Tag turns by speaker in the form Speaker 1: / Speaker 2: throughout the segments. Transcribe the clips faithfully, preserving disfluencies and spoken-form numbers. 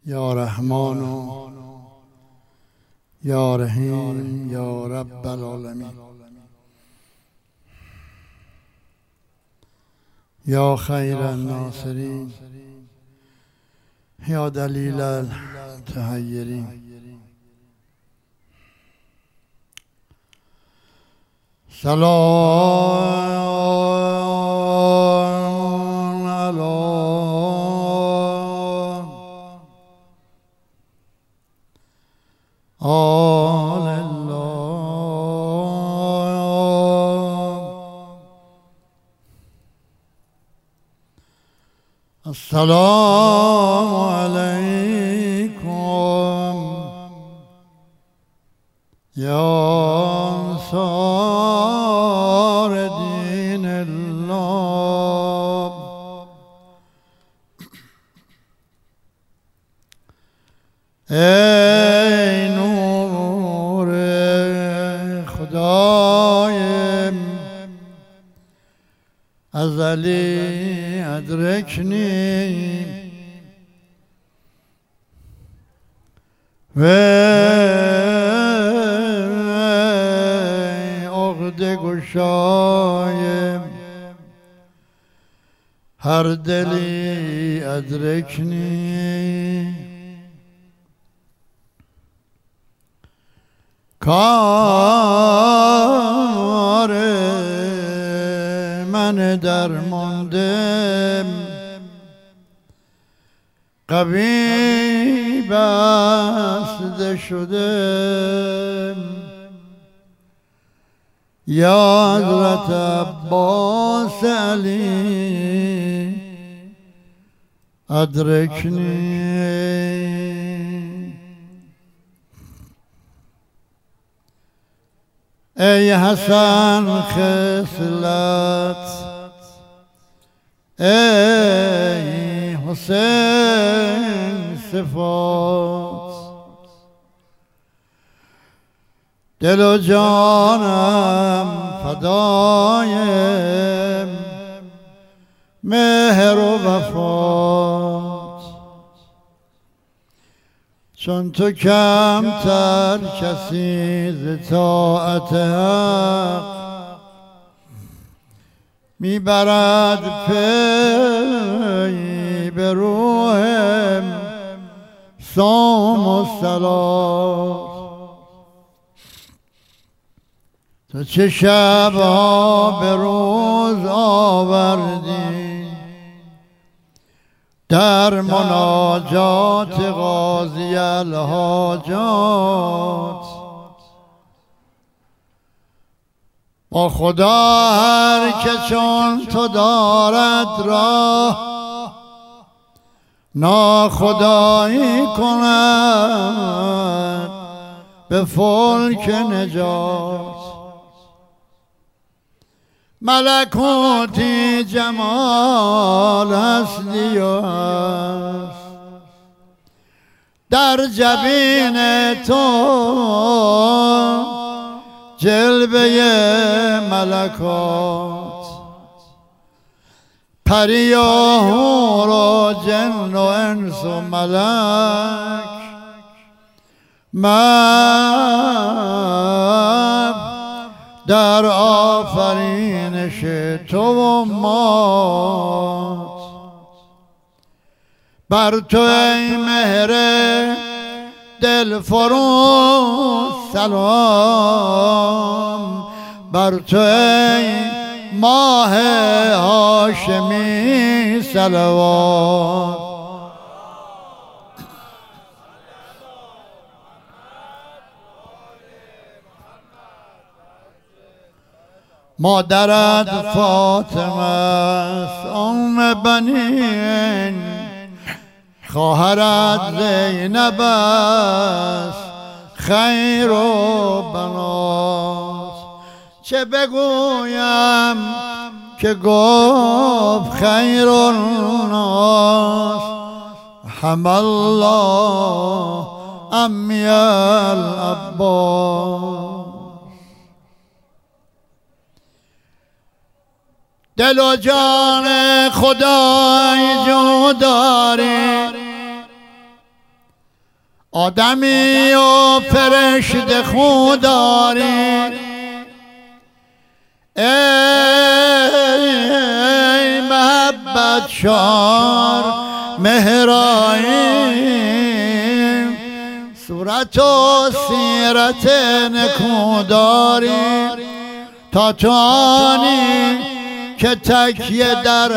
Speaker 1: یا رحمان و یا رحیم یا رب العالمین یا خیر الناصرین یا دلیل التحیرین سلام علی آل الله. السلام علیکم یا انصار دین الله. ای نور خدای ازلی ادرکنی و عقده گشای هر دلی ادرکنی. کار من درمانده قوی بسته شده، یا حضرت عباس علی ادرکنی. ای حسن خصلت، ای حسین صفات، دل و جانم فدای مهر و وفات. چون تو کمتر کسی ز طاعت حق میبرد پی به روح صوم و صلات. تو چه شبها به روز آوردی در مناجات قاضی الحاجات. با خدا هر که چون تو دارد راه ناخدایی کند به فلک نجات. ملکوتی جمال هستی و هست در جبین تو جلوه ملکات. پری و حور و جن و انس و ملک من در آفرینش تو و مات. بر تو ای مهر دل فروز سلام، بر تو ای ماه هاشمی صلوات. مادرت فاطمه است ام بنین، خواهرت زینب است خیر و بنات. چه بگویم که گفت خیر الناس حمل الله امی العباس. دل و جان خدای جو داری آدمی و فرشته خوداری، ای محبت شار مهرایی، صورت و سیرت نکوداری، تا تو آنی که تکیه در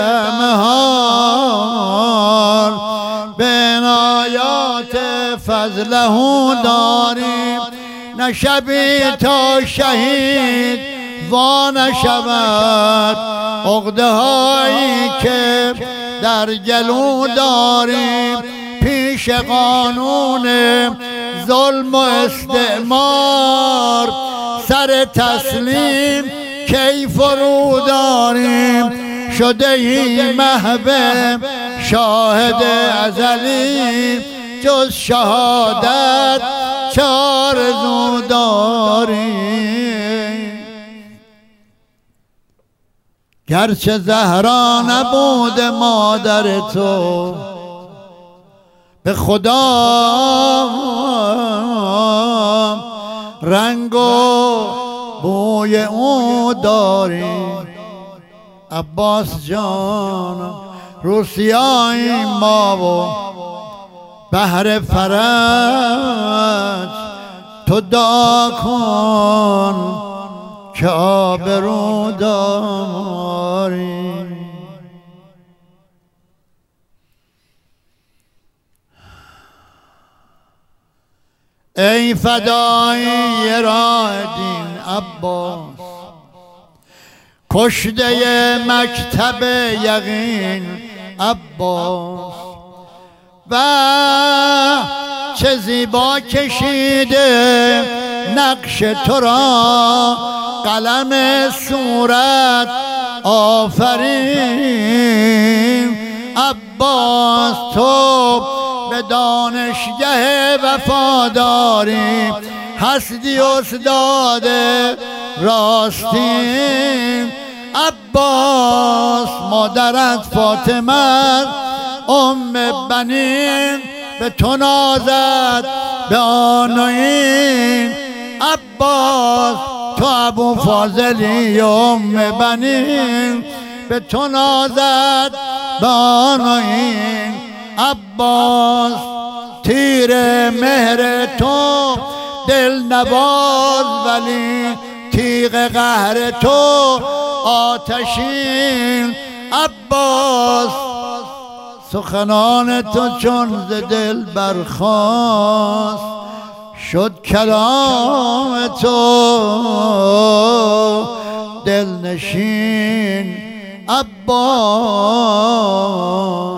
Speaker 1: مهار به عنایات فضله داریم، نه شبی تا شهید وا نشود عقده هایی که در گلو داریم، پیش قانون ظلم و استعمار سر تسلیم کی فرو داریم، شده ای محو شاهد ازلی، جز شهادت چه آرزو داریم. گرچه زهرا نبود مادر تو، به خدا رنگ و بوی او داریم. عباس جان روسیای ما و بهر فرج تو دعا کن که آبرو داریم. ای فدایی راه دین عباس، کشته مکتب یقین عباس، و چه زیبا کشیده نقش تو را قلم صورت آفرین. عباس تو به دانشگه وفاداری، هستی استاد راستین. عباس مادرت فاطمه ام بنین، به تو نازد به آن و این. عباس تو ابو فاضلی ام بنین، به تو نازد به آن و این. عباس تیر مهر تو دل نواز، ولی تیغ قهر تو آتشین. عباس سخنان تو چون ز دل برخاست، شد کلام تو دل نشین. عباس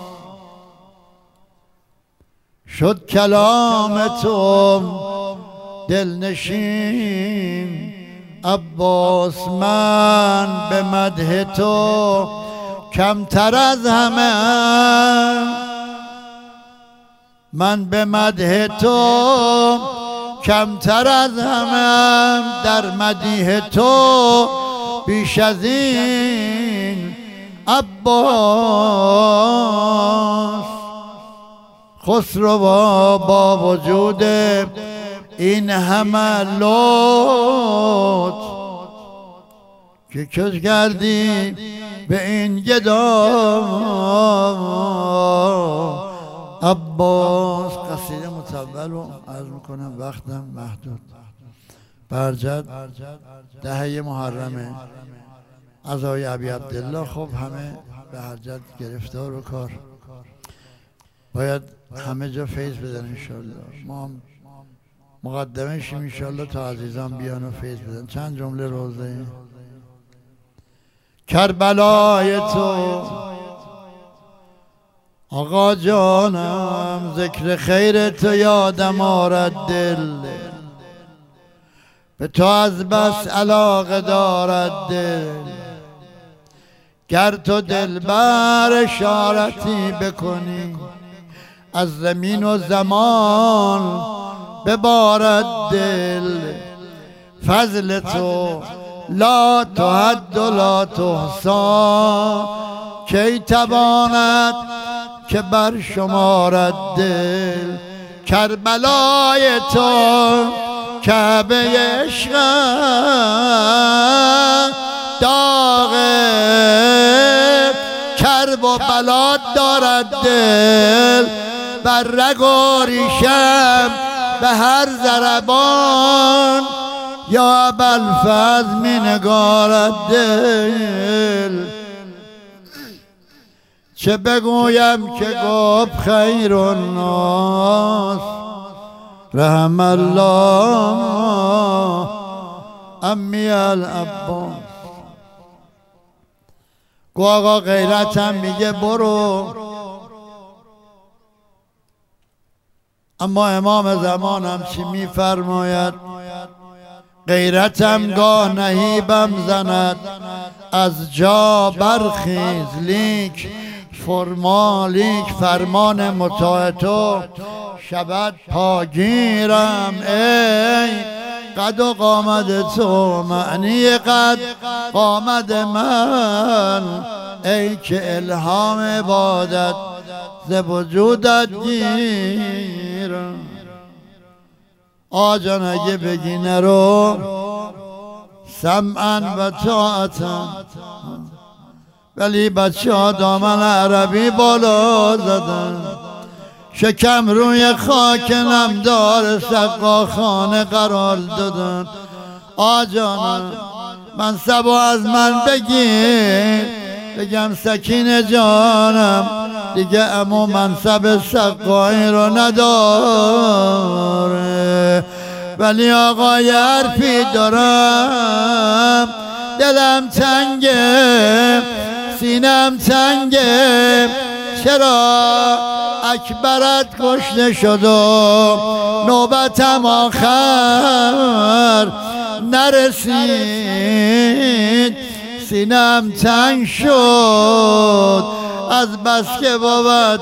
Speaker 1: شد کلام تو دل نشین. عباس من به مدح تو کمتر از همه، من به مدح تو کمتر از همه، در مدیح تو بیش از این. عباس خسرو با وجود این همه لطف، که کش کردی به این گدا. عباس قصیده مطول رو عرض میکنم، وقتم محدود. برجد دهه محرمه، عزای ابی عبدالله. خب همه به هرجد گرفتار و کار، باید همه جا فیض بدن انشالله. ما هم مقدمه شیم انشالله تا عزیزان بیان و فیض بدن. چند جمله روزه کربلای تو آقا جانم، ذکر خیر تو یادم آرد دل، به تو از بس علاقه دارد دل. گر تو دل بر اشارتی بکنی، از زمین و زمان ببارد دل. فضل تو لا تحد و لا تحصا، کی تواند که بر شمارد دل. کربلای تو کعبه عشق داغ کرب و بلاد دارد دل بر رگ و ریشم به هر ضربان یا ابوالفضل می نگارد دل. چه بگویم که گفت خیر الناس رحم الله امی العباس. گو آقا غیرتم میگه برو، اما امام زمانم چی میفرماید؟ غیرتم گاه نهیبم زند از جا برخیز، لیک فرما لیک فرمان مطاع تو شبد پاگیرم. ای قد و قامت تو معنی قد قامت من، ای که الهام عبادت ز وجودت گیرم. آجان اگه بگی نرو سمعا و طاعتا، ولی بچه ها دامن عربی بالا زدن، شکم روی خاک نمدار سقاخانه قرار دادن. آجانم منصب از من بگیر بگم سکینه جانم دیگه امو منصب سقایی رو نداره، ولی آقا یه حرفی دارم دلم تنگه سینم تنگه، چرا اکبرت کشته شد و نوبتم آخر نرسید، سینم تنگ شد از بس که بابا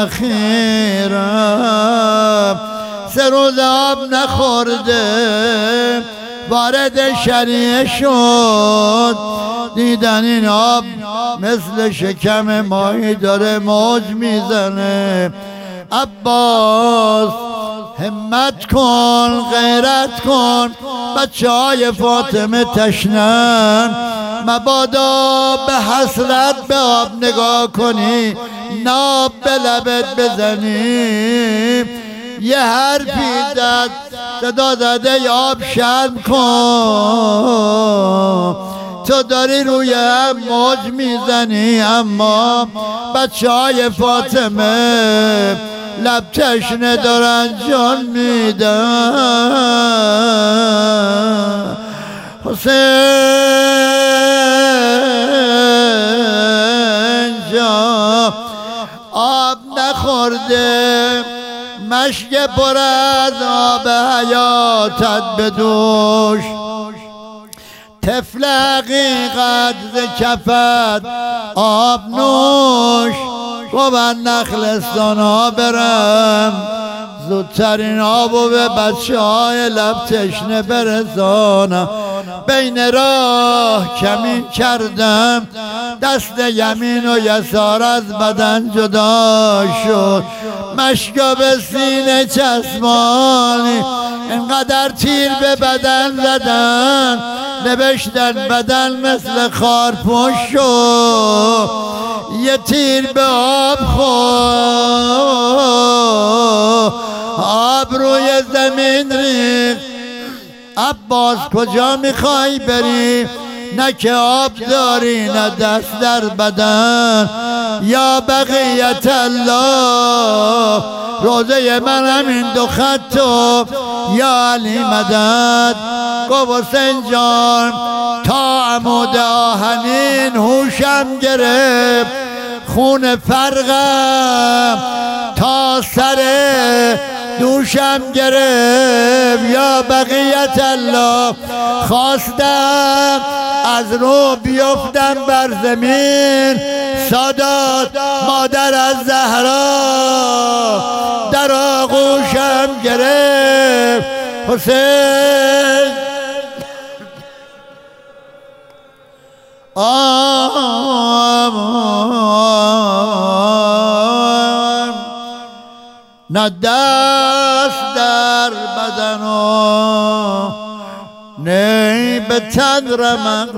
Speaker 1: تأخیرم. سه روز آب نخورده وارد شریعه شد، دیدن این آب مثل شکم ماهی داره موج میزنه. عباس همت کن غیرت کن، بچه های فاطمه تشنن، مبادا به حسرت به آب نگاه کنی ناب به لبت بزنی. یه حرفی داد صدا زده آب شرم کن، تو داری روی هم موج میزنی، اما بچه های فاطمه لب تشنه دارن جان میدن. حسین جان آب نخورده مشک پر از آب حیاتت بدوش، طفل حقیقت ز کفت آب نوش. و من نخلستان ها برم زودترین آبو به بچه های لب تشنه برسانم. بین راه کمین کردم دست یمین و یسار از بدن جدا شد، مشکا به سینه چسبانی انقدر تیر به بدن زدن نوشتن بدن مثل خارپوش شد. یه تیر به آب خورد آب روی زمین ریخت. عباس کجا میخوای بری؟ نه که آب داری نه دست در بدن. یا بقیت الله روزه من همین دو خطو یا علی مدد. گو حسین جان تا عمود آهنین هوشم گرفت، خون فرقم تا سر دوشم گرفت. یا بقیت الله خواستم از رو بیفتم بر زمین، سادات مادر از زهرا در آغوشم گرفت. حسین آم نه دست در بدن و نه به تن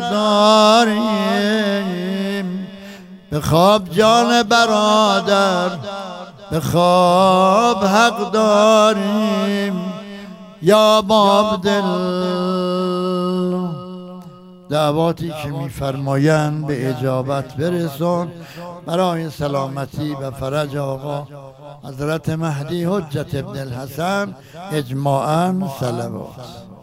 Speaker 1: مقداریم. به خواب جان برادر، به خواب حق داریم. یا باب دل دعواتی که میفرمایند به اجابت برسون برای سلامتی و فرج آقا حضرت مهدی حجت ابن الحسن اجماعاً صلوات.